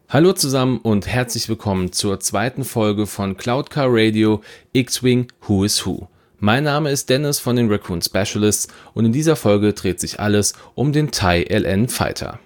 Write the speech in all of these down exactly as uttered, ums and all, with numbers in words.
Hallo zusammen und herzlich willkommen zur zweiten Folge von Cloud Car Radio X-Wing Who is Who. Mein Name ist Dennis von den Raccoon Specialists und in dieser Folge dreht sich alles um den T I L N Fighter.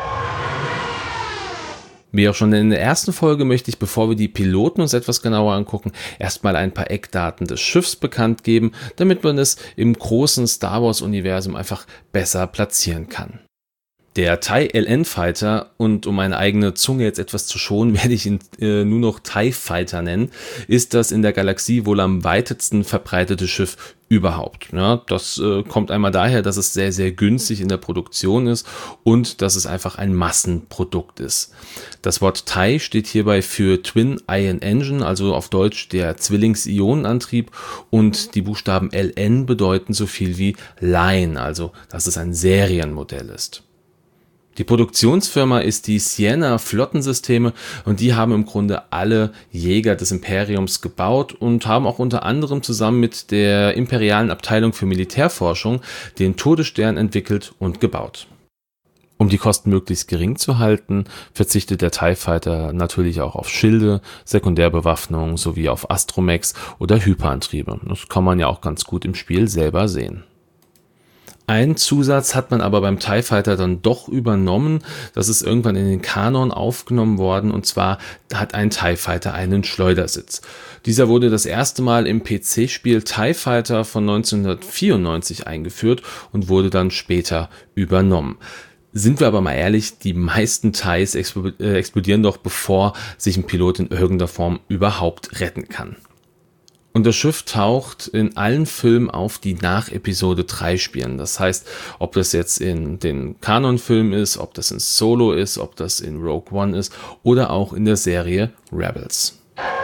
Wie auch schon in der ersten Folge möchte ich, bevor wir die Piloten uns etwas genauer angucken, erstmal ein paar Eckdaten des Schiffs bekannt geben, damit man es im großen Star Wars Universum einfach besser platzieren kann. Der T I L N Fighter, und um meine eigene Zunge jetzt etwas zu schonen, werde ich ihn äh, nur noch T I Fighter nennen, ist das in der Galaxie wohl am weitesten verbreitete Schiff überhaupt. Ja, das äh, kommt einmal daher, dass es sehr, sehr günstig in der Produktion ist und dass es einfach ein Massenprodukt ist. Das Wort T I steht hierbei für Twin Ion Engine, also auf Deutsch der Zwillings-Ionenantrieb, und die Buchstaben L N bedeuten so viel wie Line, also dass es ein Serienmodell ist. Die Produktionsfirma ist die Sienna Flottensysteme und die haben im Grunde alle Jäger des Imperiums gebaut und haben auch unter anderem zusammen mit der Imperialen Abteilung für Militärforschung den Todesstern entwickelt und gebaut. Um die Kosten möglichst gering zu halten, verzichtet der T I Fighter natürlich auch auf Schilde, Sekundärbewaffnung sowie auf Astromechs oder Hyperantriebe. Das kann man ja auch ganz gut im Spiel selber sehen. Ein Zusatz hat man aber beim T I Fighter dann doch übernommen. Das ist irgendwann in den Kanon aufgenommen worden, und zwar hat ein T I Fighter einen Schleudersitz. Dieser wurde das erste Mal im P C-Spiel T I Fighter von neunzehnhundertvierundneunzig eingeführt und wurde dann später übernommen. Sind wir aber mal ehrlich, die meisten T Is explodieren doch, bevor sich ein Pilot in irgendeiner Form überhaupt retten kann. Und das Schiff taucht in allen Filmen auf, die nach Episode drei spielen. Das heißt, ob das jetzt in den Kanon-Filmen ist, ob das in Solo ist, ob das in Rogue One ist oder auch in der Serie Rebels.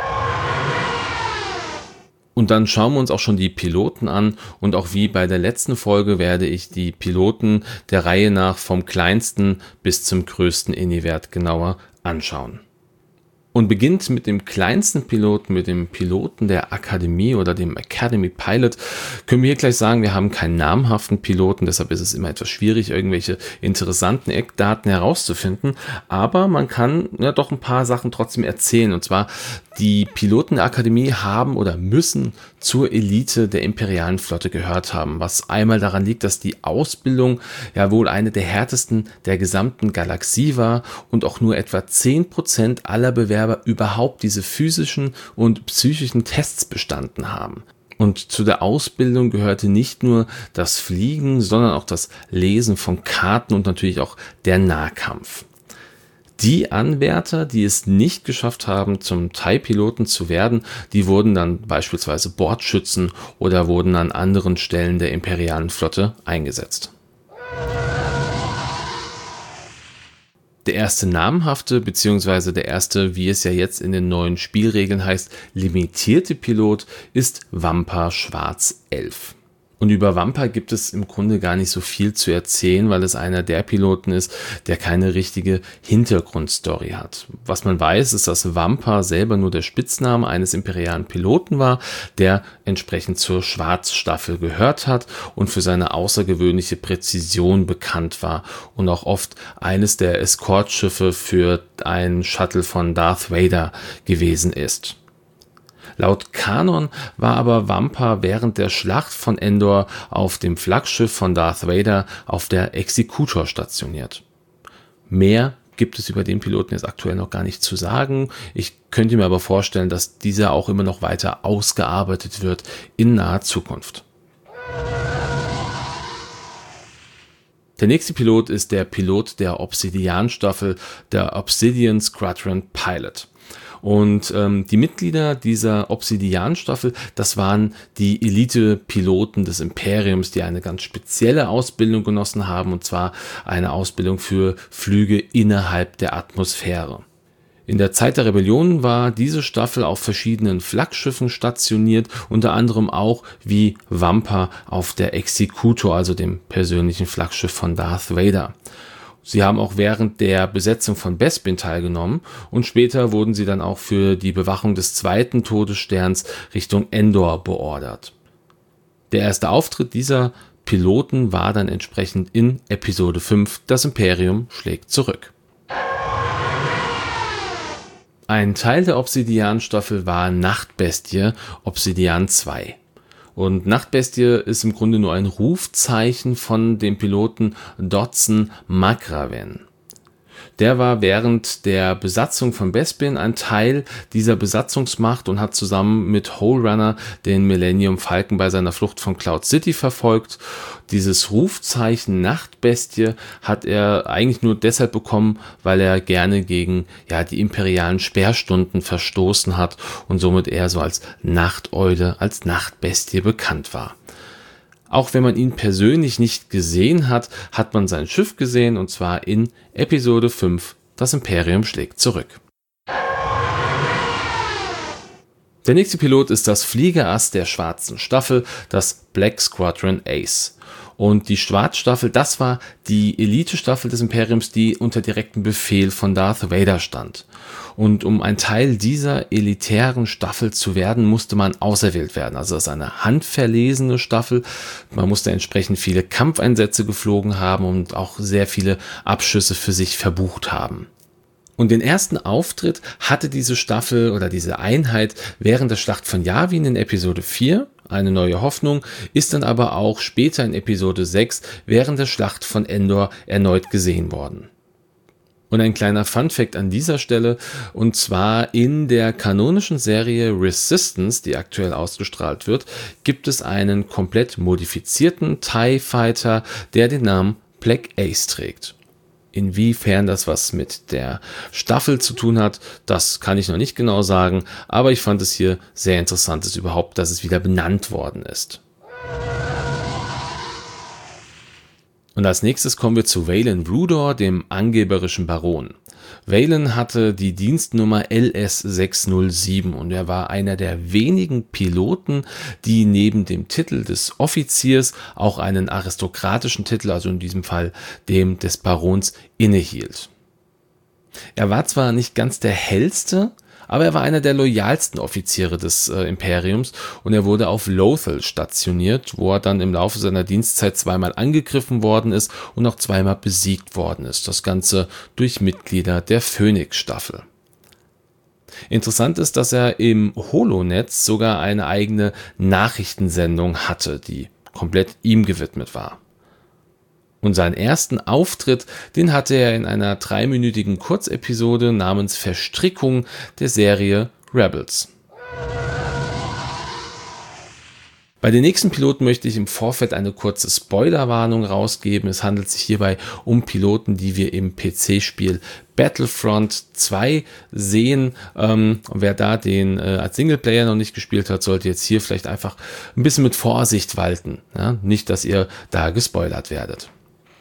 Und dann schauen wir uns auch schon die Piloten an, und auch wie bei der letzten Folge werde ich die Piloten der Reihe nach vom kleinsten bis zum größten Ini-Wert genauer anschauen. Und beginnt mit dem kleinsten Piloten, mit dem Piloten der Akademie oder dem Academy Pilot. Können wir hier gleich sagen, wir haben keinen namhaften Piloten, deshalb ist es immer etwas schwierig, irgendwelche interessanten Eckdaten herauszufinden. Aber man kann ja doch ein paar Sachen trotzdem erzählen. Und zwar, die Piloten der Akademie haben oder müssen zur Elite der imperialen Flotte gehört haben, was einmal daran liegt, dass die Ausbildung ja wohl eine der härtesten der gesamten Galaxie war und auch nur etwa zehn Prozent aller Bewerber überhaupt diese physischen und psychischen Tests bestanden haben. Und zu der Ausbildung gehörte nicht nur das Fliegen, sondern auch das Lesen von Karten und natürlich auch der Nahkampf. Die Anwärter, die es nicht geschafft haben, zum T I-Piloten zu werden, die wurden dann beispielsweise Bordschützen oder wurden an anderen Stellen der imperialen Flotte eingesetzt. Der erste namhafte, beziehungsweise der erste, wie es ja jetzt in den neuen Spielregeln heißt, limitierte Pilot ist Wampa Schwarz elf. Und über Wampa gibt es im Grunde gar nicht so viel zu erzählen, weil es einer der Piloten ist, der keine richtige Hintergrundstory hat. Was man weiß, ist, dass Wampa selber nur der Spitzname eines imperialen Piloten war, der entsprechend zur Schwarzstaffel gehört hat und für seine außergewöhnliche Präzision bekannt war und auch oft eines der Escortschiffe für ein Shuttle von Darth Vader gewesen ist. Laut Kanon war aber Wampa während der Schlacht von Endor auf dem Flaggschiff von Darth Vader auf der Executor stationiert. Mehr gibt es über den Piloten jetzt aktuell noch gar nicht zu sagen. Ich könnte mir aber vorstellen, dass dieser auch immer noch weiter ausgearbeitet wird in naher Zukunft. Der nächste Pilot ist der Pilot der Obsidian-Staffel, der Obsidian Squadron Pilot. Und ähm, die Mitglieder dieser Obsidian-Staffel, das waren die Elite-Piloten des Imperiums, die eine ganz spezielle Ausbildung genossen haben, und zwar eine Ausbildung für Flüge innerhalb der Atmosphäre. In der Zeit der Rebellion war diese Staffel auf verschiedenen Flaggschiffen stationiert, unter anderem auch wie Wampa auf der Executor, also dem persönlichen Flaggschiff von Darth Vader. Sie haben auch während der Besetzung von Bespin teilgenommen und später wurden sie dann auch für die Bewachung des zweiten Todessterns Richtung Endor beordert. Der erste Auftritt dieser Piloten war dann entsprechend in Episode fünf, Das Imperium schlägt zurück. Ein Teil der Obsidian-Staffel war Nachtbestie Obsidian zwei. Und Nachtbestie ist im Grunde nur ein Rufzeichen von dem Piloten Dodson Makraven. Der war während der Besatzung von Bespin ein Teil dieser Besatzungsmacht und hat zusammen mit Hole Runner den Millennium Falcon bei seiner Flucht von Cloud City verfolgt. Dieses Rufzeichen Nachtbestie hat er eigentlich nur deshalb bekommen, weil er gerne gegen ja, die imperialen Sperrstunden verstoßen hat und somit eher so als Nachteule, als Nachtbestie bekannt war. Auch wenn man ihn persönlich nicht gesehen hat, hat man sein Schiff gesehen, und zwar in Episode fünf, Das Imperium schlägt zurück. Der nächste Pilot ist das Fliegerass der schwarzen Staffel, das Black Squadron Ace. Und die Schwarzstaffel, das war die Elite-Staffel des Imperiums, die unter direktem Befehl von Darth Vader stand. Und um ein Teil dieser elitären Staffel zu werden, musste man auserwählt werden. Also das ist eine handverlesene Staffel. Man musste entsprechend viele Kampfeinsätze geflogen haben und auch sehr viele Abschüsse für sich verbucht haben. Und den ersten Auftritt hatte diese Staffel oder diese Einheit während der Schlacht von Yavin in Episode vier, Eine neue Hoffnung, ist dann aber auch später in Episode sechs während der Schlacht von Endor erneut gesehen worden. Und ein kleiner Funfact an dieser Stelle, und zwar in der kanonischen Serie Resistance, die aktuell ausgestrahlt wird, gibt es einen komplett modifizierten TIE Fighter, der den Namen Black Ace trägt. Inwiefern das was mit der Staffel zu tun hat, das kann ich noch nicht genau sagen, aber ich fand es hier sehr interessant, dass überhaupt, dass es wieder benannt worden ist. Und als nächstes kommen wir zu Valen Rudor, dem angeberischen Baron. Valen hatte die Dienstnummer L S sechs null sieben und er war einer der wenigen Piloten, die neben dem Titel des Offiziers auch einen aristokratischen Titel, also in diesem Fall dem des Barons, innehielt. Er war zwar nicht ganz der hellste, aber er war einer der loyalsten Offiziere des äh, Imperiums und er wurde auf Lothal stationiert, wo er dann im Laufe seiner Dienstzeit zweimal angegriffen worden ist und auch zweimal besiegt worden ist. Das Ganze durch Mitglieder der Phoenix-Staffel. Interessant ist, dass er im Holonetz sogar eine eigene Nachrichtensendung hatte, die komplett ihm gewidmet war. Und seinen ersten Auftritt, den hatte er in einer dreiminütigen Kurzepisode namens Verstrickung der Serie Rebels. Bei den nächsten Piloten möchte ich im Vorfeld eine kurze Spoilerwarnung rausgeben. Es handelt sich hierbei um Piloten, die wir im P C-Spiel Battlefront zwei sehen. Ähm, wer da den äh, als Singleplayer noch nicht gespielt hat, sollte jetzt hier vielleicht einfach ein bisschen mit Vorsicht walten. Ja? Nicht, dass ihr da gespoilert werdet.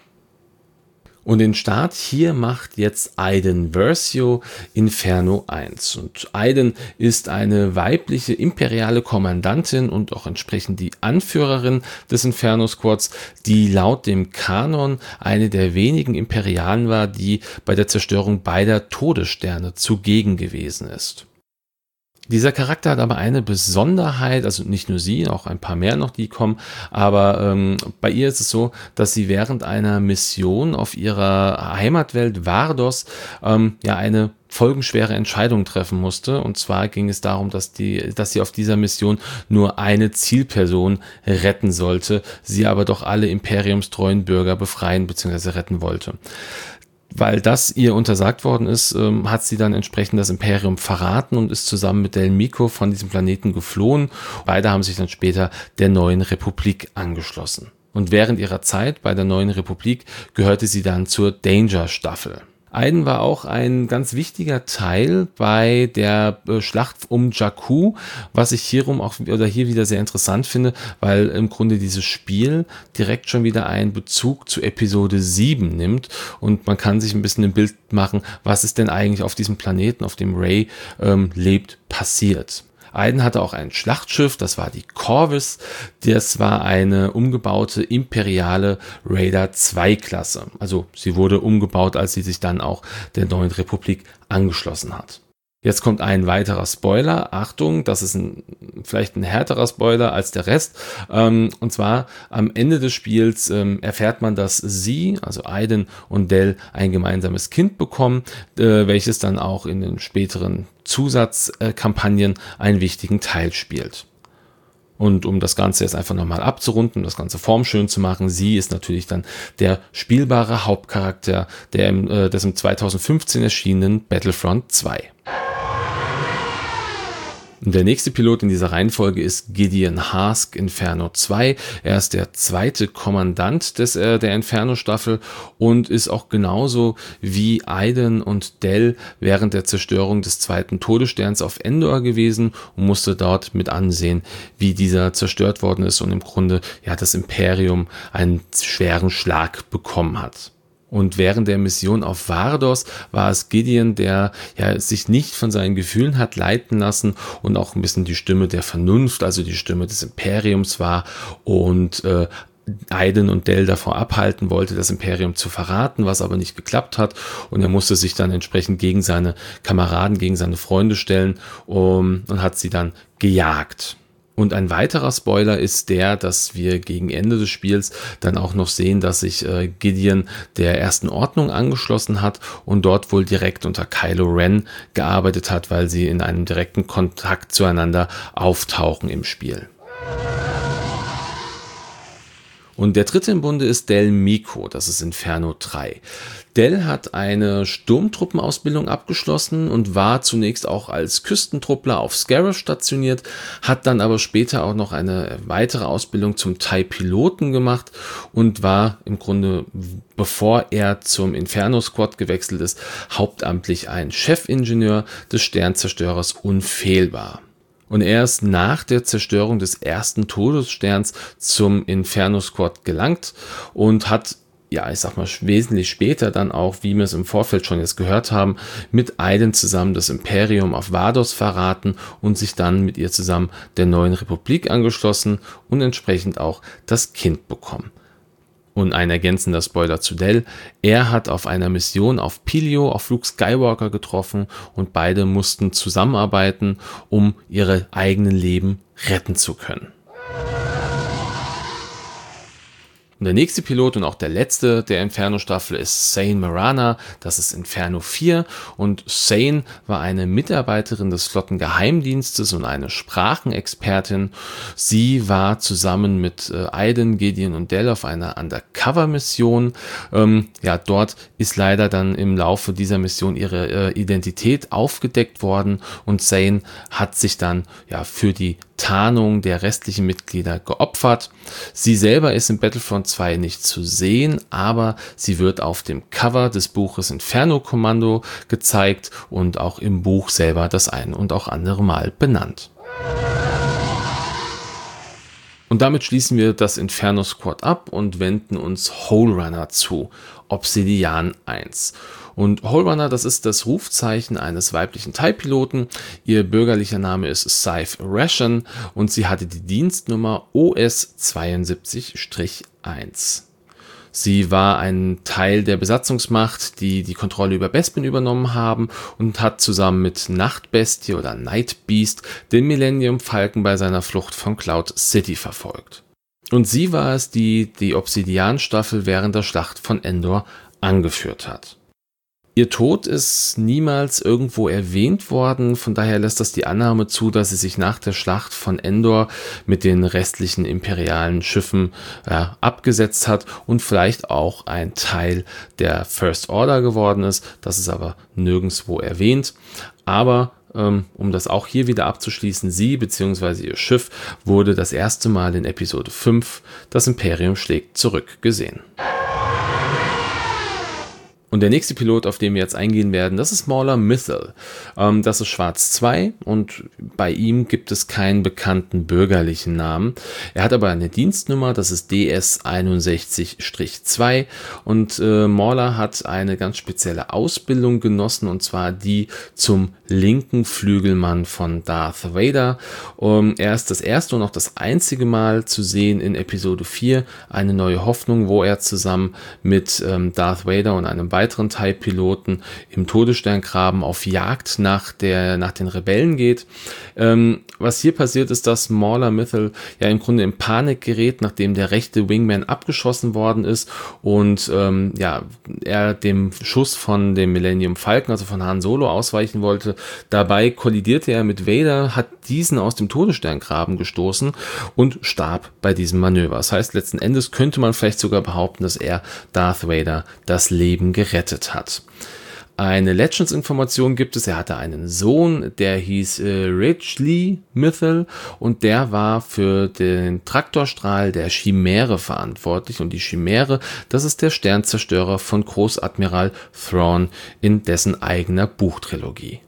Und den Start hier macht jetzt Iden Versio Inferno eins. Und Iden ist eine weibliche imperiale Kommandantin und auch entsprechend die Anführerin des Inferno Squads, die laut dem Kanon eine der wenigen Imperialen war, die bei der Zerstörung beider Todessterne zugegen gewesen ist. Dieser Charakter hat aber eine Besonderheit, also nicht nur sie, auch ein paar mehr noch, die kommen, aber ähm, bei ihr ist es so, dass sie während einer Mission auf ihrer Heimatwelt Vardos ähm, ja eine folgenschwere Entscheidung treffen musste. Und zwar ging es darum, dass die, dass sie auf dieser Mission nur eine Zielperson retten sollte, sie aber doch alle imperiumstreuen Bürger befreien bzw. retten wollte. Weil das ihr untersagt worden ist, ähm, hat sie dann entsprechend das Imperium verraten und ist zusammen mit Del Meeko von diesem Planeten geflohen. Beide haben sich dann später der Neuen Republik angeschlossen. Und während ihrer Zeit bei der Neuen Republik gehörte sie dann zur Danger-Staffel. Iden war auch ein ganz wichtiger Teil bei der äh, Schlacht um Jakku, was ich hierum auch oder hier wieder sehr interessant finde, weil im Grunde dieses Spiel direkt schon wieder einen Bezug zu Episode sieben nimmt und man kann sich ein bisschen ein Bild machen, was ist denn eigentlich auf diesem Planeten, auf dem Rey ähm, lebt, passiert. Iden hatte auch ein Schlachtschiff, das war die Corvus, das war eine umgebaute imperiale Raider zwei Klasse. Also sie wurde umgebaut, als sie sich dann auch der Neuen Republik angeschlossen hat. Jetzt kommt ein weiterer Spoiler. Achtung, das ist ein vielleicht ein härterer Spoiler als der Rest. Ähm, und zwar am Ende des Spiels ähm, erfährt man, dass sie, also Aiden und Del, ein gemeinsames Kind bekommen, äh, welches dann auch in den späteren Zusatzkampagnen einen wichtigen Teil spielt. Und um das Ganze jetzt einfach nochmal abzurunden, das Ganze formschön zu machen, sie ist natürlich dann der spielbare Hauptcharakter der im, äh, des im zweitausendfünfzehn erschienenen Battlefront zwei. Der nächste Pilot in dieser Reihenfolge ist Gideon Hask, Inferno zwei. Er ist der zweite Kommandant des, äh, der Inferno-Staffel und ist auch genauso wie Aiden und Del während der Zerstörung des zweiten Todessterns auf Endor gewesen und musste dort mit ansehen, wie dieser zerstört worden ist und im Grunde ja das Imperium einen schweren Schlag bekommen hat. Und während der Mission auf Vardos war es Gideon, der ja sich nicht von seinen Gefühlen hat leiten lassen und auch ein bisschen die Stimme der Vernunft, also die Stimme des Imperiums war und äh, Aiden und Del davor abhalten wollte, das Imperium zu verraten, was aber nicht geklappt hat. Und er musste sich dann entsprechend gegen seine Kameraden, gegen seine Freunde stellen um, und hat sie dann gejagt. Und ein weiterer Spoiler ist der, dass wir gegen Ende des Spiels dann auch noch sehen, dass sich äh, Gideon der Ersten Ordnung angeschlossen hat und dort wohl direkt unter Kylo Ren gearbeitet hat, weil sie in einem direkten Kontakt zueinander auftauchen im Spiel. Und der dritte im Bunde ist Del Meeko, das ist Inferno drei. Del hat eine Sturmtruppenausbildung abgeschlossen und war zunächst auch als Küstentruppler auf Scarif stationiert, hat dann aber später auch noch eine weitere Ausbildung zum T I E Piloten gemacht und war im Grunde, bevor er zum Inferno Squad gewechselt ist, hauptamtlich ein Chefingenieur des Sternzerstörers Unfehlbar. Und erst nach der Zerstörung des ersten Todessterns zum Inferno Squad gelangt und hat, ja, ich sag mal, wesentlich später dann auch, wie wir es im Vorfeld schon jetzt gehört haben, mit Aiden zusammen das Imperium auf Vardos verraten und sich dann mit ihr zusammen der neuen Republik angeschlossen und entsprechend auch das Kind bekommen. Und ein ergänzender Spoiler zu Del: Er hat auf einer Mission auf Pilio auf Luke Skywalker getroffen und beide mussten zusammenarbeiten, um ihre eigenen Leben retten zu können. Und der nächste Pilot und auch der letzte der Inferno-Staffel ist Saine Marana, das ist Inferno vier, und Saine war eine Mitarbeiterin des Flottengeheimdienstes und eine Sprachenexpertin. Sie war zusammen mit äh, Aiden, Gideon und Del auf einer Undercover-Mission. Ähm, ja, dort ist leider dann im Laufe dieser Mission ihre äh, Identität aufgedeckt worden und Saine hat sich dann ja für die Tarnung der restlichen Mitglieder geopfert. Sie selber ist in Battlefront zwei nicht zu sehen, aber sie wird auf dem Cover des Buches Inferno Kommando gezeigt und auch im Buch selber das ein und auch andere Mal benannt. Und damit schließen wir das Inferno Squad ab und wenden uns Hole Runner zu, Obsidian eins. Und Hole Runner, das ist das Rufzeichen eines weiblichen T I E-Piloten. Ihr bürgerlicher Name ist Scythe Ration und sie hatte die Dienstnummer O S zweiundsiebzig eins. Sie war ein Teil der Besatzungsmacht, die die Kontrolle über Bespin übernommen haben und hat zusammen mit Nachtbestie oder Night Beast den Millennium Falcon bei seiner Flucht von Cloud City verfolgt. Und sie war es, die die Obsidian-Staffel während der Schlacht von Endor angeführt hat. Ihr Tod ist niemals irgendwo erwähnt worden, von daher lässt das die Annahme zu, dass sie sich nach der Schlacht von Endor mit den restlichen imperialen Schiffen äh, abgesetzt hat und vielleicht auch ein Teil der First Order geworden ist. Das ist aber nirgendwo erwähnt. Aber ähm, um das auch hier wieder abzuschließen, sie bzw. ihr Schiff wurde das erste Mal in Episode fünf, das Imperium schlägt zurück, gesehen. Und der nächste Pilot, auf den wir jetzt eingehen werden, das ist Mauler Mythel. Ähm, das ist Schwarz zwei und bei ihm gibt es keinen bekannten bürgerlichen Namen. Er hat aber eine Dienstnummer, das ist D S einundsechzig zwei und äh, Mauler hat eine ganz spezielle Ausbildung genossen und zwar die zum linken Flügelmann von Darth Vader. Um, er ist das erste und auch das einzige Mal zu sehen in Episode vier, eine neue Hoffnung, wo er zusammen mit ähm, Darth Vader und einem weiteren T I E Piloten im Todessterngraben auf Jagd nach der, nach den Rebellen geht. Ähm, was hier passiert ist, dass Mauler Mythel ja im Grunde in Panik gerät, nachdem der rechte Wingman abgeschossen worden ist und ähm, ja, er dem Schuss von dem Millennium Falcon, also von Han Solo, ausweichen wollte. Dabei kollidierte er mit Vader, hat diesen aus dem Todessterngraben gestoßen und starb bei diesem Manöver. Das heißt, letzten Endes könnte man vielleicht sogar behaupten, dass er Darth Vader das Leben gerettet hat. Eine Legends-Information gibt es, er hatte einen Sohn, der hieß äh, Ridgely Mythel und der war für den Traktorstrahl der Chimäre verantwortlich und die Chimäre, das ist der Sternzerstörer von Großadmiral Thrawn in dessen eigener Buchtrilogie.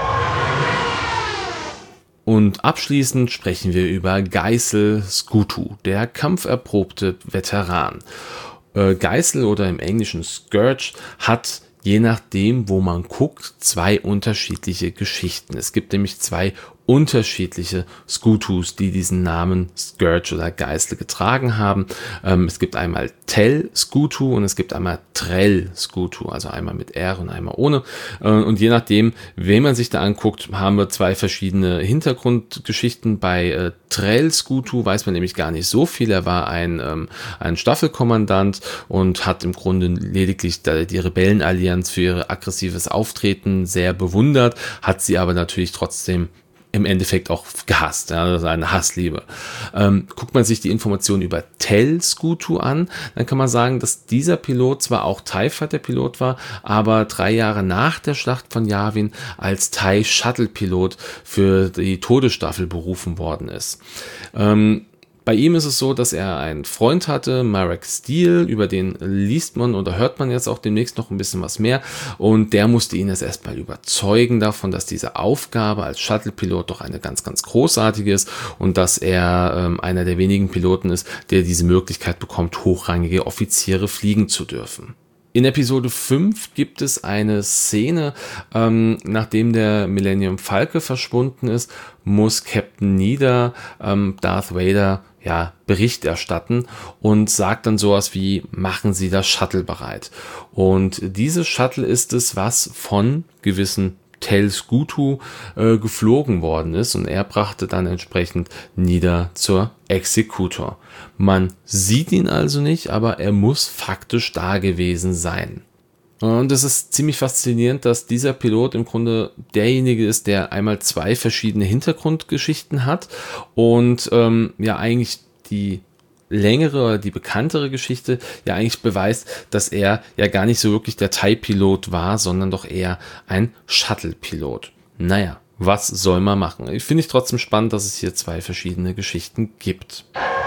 Und abschließend sprechen wir über Geisel Skutu, der kampferprobte Veteran. Äh, Geisel oder im Englischen Scourge hat je nachdem, wo man guckt, zwei unterschiedliche Geschichten. Es gibt nämlich zwei unterschiedliche Skutus, die diesen Namen Scourge oder Geisel getragen haben. Ähm, es gibt einmal Tel Skutu und es gibt einmal Trell Skutu, also einmal mit R und einmal ohne. Äh, und je nachdem, wen man sich da anguckt, haben wir zwei verschiedene Hintergrundgeschichten. Bei äh, Trell Skutu weiß man nämlich gar nicht so viel. Er war ein, ähm, ein Staffelkommandant und hat im Grunde lediglich die Rebellenallianz für ihr aggressives Auftreten sehr bewundert, hat sie aber natürlich trotzdem im Endeffekt auch gehasst, ja, das ist eine Hassliebe. Ähm, guckt man sich die Informationen über Tel Skutu an, dann kann man sagen, dass dieser Pilot zwar auch T I E Fighter Pilot war, aber drei Jahre nach der Schlacht von Yavin als T I E Shuttle Pilot für die Todesstaffel berufen worden ist. Ähm, Bei ihm ist es so, dass er einen Freund hatte, Marek Steele, über den liest man oder hört man jetzt auch demnächst noch ein bisschen was mehr und der musste ihn jetzt erstmal überzeugen davon, dass diese Aufgabe als Shuttle-Pilot doch eine ganz, ganz großartige ist und dass er ähm, einer der wenigen Piloten ist, der diese Möglichkeit bekommt, hochrangige Offiziere fliegen zu dürfen. In Episode fünf gibt es eine Szene, ähm, nachdem der Millennium Falcon verschwunden ist, muss Captain Needa ähm, Darth Vader ja, Bericht erstatten und sagt dann sowas wie, machen Sie das Shuttle bereit. Und dieses Shuttle ist es, was von gewissen Tel Skutu äh, geflogen worden ist und er brachte dann entsprechend Needa zur Executor. Man sieht ihn also nicht, aber er muss faktisch da gewesen sein. Und es ist ziemlich faszinierend, dass dieser Pilot im Grunde derjenige ist, der einmal zwei verschiedene Hintergrundgeschichten hat und ähm, ja eigentlich die längere oder die bekanntere Geschichte ja eigentlich beweist, dass er ja gar nicht so wirklich der T I E-Pilot war, sondern doch eher ein Shuttle-Pilot. Naja, was soll man machen? Ich finde es trotzdem spannend, dass es hier zwei verschiedene Geschichten gibt.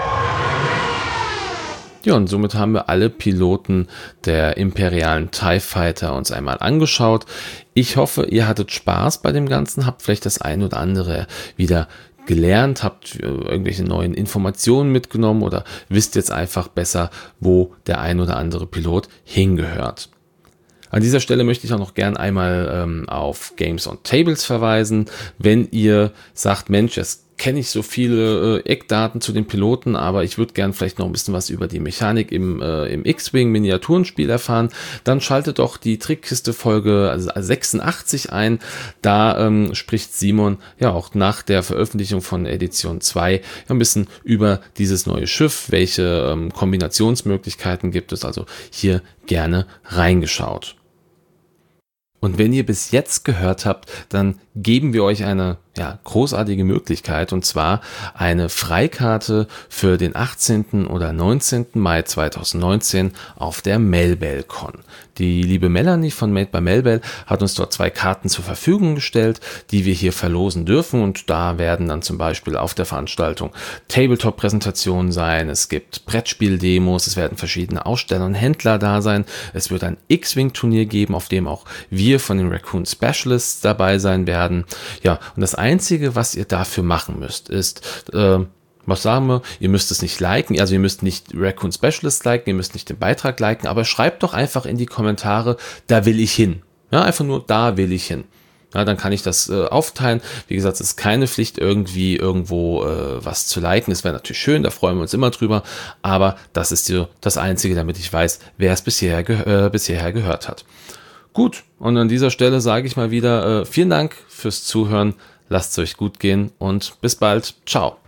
Ja, und somit haben wir alle Piloten der imperialen T I E Fighter uns einmal angeschaut. Ich hoffe, ihr hattet Spaß bei dem Ganzen, habt vielleicht das ein oder andere wieder gelernt, habt irgendwelche neuen Informationen mitgenommen oder wisst jetzt einfach besser, wo der ein oder andere Pilot hingehört. An dieser Stelle möchte ich auch noch gern einmal ähm, auf Games on Tables verweisen. Wenn ihr sagt, Mensch, es kenne ich so viele äh, Eckdaten zu den Piloten, aber ich würde gern vielleicht noch ein bisschen was über die Mechanik im, äh, im X-Wing Miniaturenspiel erfahren, dann schaltet doch die Trickkiste Folge sechsundachtzig ein. Da ähm, spricht Simon ja auch nach der Veröffentlichung von Edition zwei ja, ein bisschen über dieses neue Schiff, welche ähm, Kombinationsmöglichkeiten gibt es, also hier gerne reingeschaut. Und wenn ihr bis jetzt gehört habt, dann geben wir euch eine ja, großartige Möglichkeit und zwar eine Freikarte für den achtzehnten oder neunzehnten Mai zweitausendneunzehn auf der Melbell-Con. Die liebe Melanie von Made by Melbell hat uns dort zwei Karten zur Verfügung gestellt, die wir hier verlosen dürfen und da werden dann zum Beispiel auf der Veranstaltung Tabletop-Präsentationen sein, es gibt Brettspiel-Demos, es werden verschiedene Aussteller und Händler da sein, es wird ein X-Wing-Turnier geben, auf dem auch wir von den Raccoon Specialists dabei sein werden. Ja, und das Einzige, was ihr dafür machen müsst, ist, äh, was sagen wir, ihr müsst es nicht liken, also ihr müsst nicht Raccoon Specialist liken, ihr müsst nicht den Beitrag liken, aber schreibt doch einfach in die Kommentare, da will ich hin. Ja, einfach nur, da will ich hin. Ja, dann kann ich das äh, aufteilen. Wie gesagt, es ist keine Pflicht, irgendwie irgendwo äh, was zu liken. Es wäre natürlich schön, da freuen wir uns immer drüber. Aber das ist die, das Einzige, damit ich weiß, wer es bisher, ge äh, bisher gehört hat. Gut, und an dieser Stelle sage ich mal wieder äh, vielen Dank fürs Zuhören. Lasst es euch gut gehen und bis bald. Ciao.